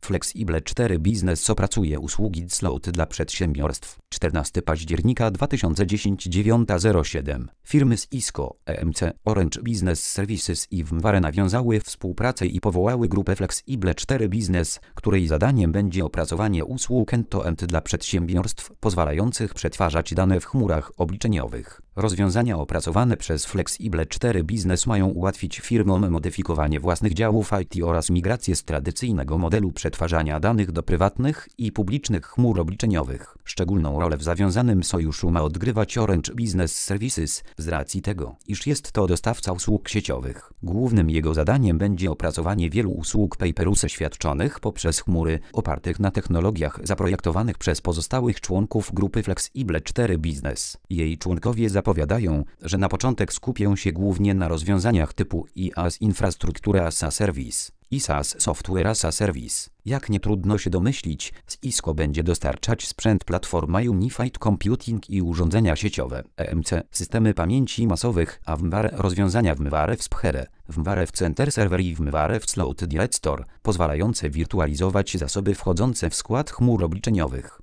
Flexible 4 Business opracuje usługi cloud dla przedsiębiorstw. 14 października 2010 9:07. Firmy Cisco, EMC, Orange Business Services i VMware nawiązały współpracę i powołały grupę Flexible 4 Business, której zadaniem będzie opracowanie usług end-to-end dla przedsiębiorstw pozwalających przetwarzać dane w chmurach obliczeniowych. Rozwiązania opracowane przez Flexible 4 Business mają ułatwić firmom modyfikowanie własnych działów IT oraz migrację z tradycyjnego modelu przetwarzania danych do prywatnych i publicznych chmur obliczeniowych. Szczególną rolę w zawiązanym sojuszu ma odgrywać Orange Business Services, z racji tego, iż jest to dostawca usług sieciowych. Głównym jego zadaniem będzie opracowanie wielu usług Paperuse świadczonych poprzez chmury, opartych na technologiach zaprojektowanych przez pozostałych członków grupy Flexible 4 Business. Jej członkowie zapowiadają, że na początek skupią się głównie na rozwiązaniach typu IaaS Infrastructure as a Service i SaaS Software as a Service. Jak nie trudno się domyślić, Cisco będzie dostarczać sprzęt platforma Unified Computing i urządzenia sieciowe, EMC, systemy pamięci masowych, a VMware rozwiązania VMware w Sphere, VMware w Center Server i VMware w Cloud Direct Store, pozwalające wirtualizować zasoby wchodzące w skład chmur obliczeniowych.